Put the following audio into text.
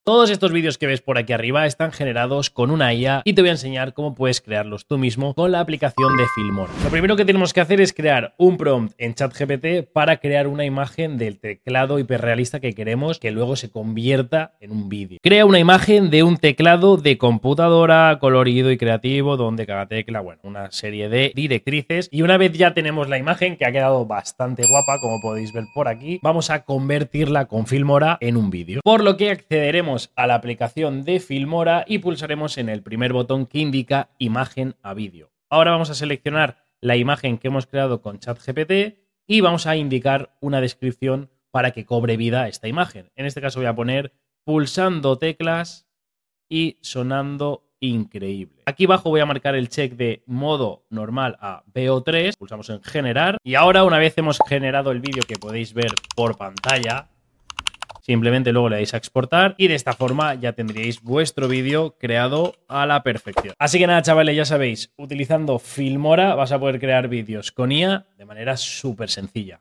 Todos estos vídeos que ves por aquí arriba están generados con una IA y te voy a enseñar cómo puedes crearlos tú mismo con la aplicación de Filmora. Lo primero que tenemos que hacer es crear un prompt en ChatGPT para crear una imagen del teclado hiperrealista que queremos que luego se convierta en un vídeo. Crea una imagen de un teclado de computadora colorido y creativo donde cada tecla, bueno, una serie de directrices, y una vez ya tenemos la imagen que ha quedado bastante guapa, como podéis ver por aquí, vamos a convertirla con Filmora en un vídeo. Por lo que accederemos a la aplicación de Filmora y pulsaremos en el primer botón que indica imagen a vídeo. Ahora vamos a seleccionar la imagen que hemos creado con ChatGPT y vamos a indicar una descripción para que cobre vida esta imagen. En este caso voy a poner pulsando teclas y sonando increíble. Aquí abajo voy a marcar el check de modo normal a VO3, pulsamos en generar y ahora, una vez hemos generado el vídeo que podéis ver por pantalla, simplemente luego le dais a exportar y de esta forma ya tendríais vuestro vídeo creado a la perfección. Así que nada, chavales, ya sabéis, utilizando Filmora vas a poder crear vídeos con IA de manera súper sencilla.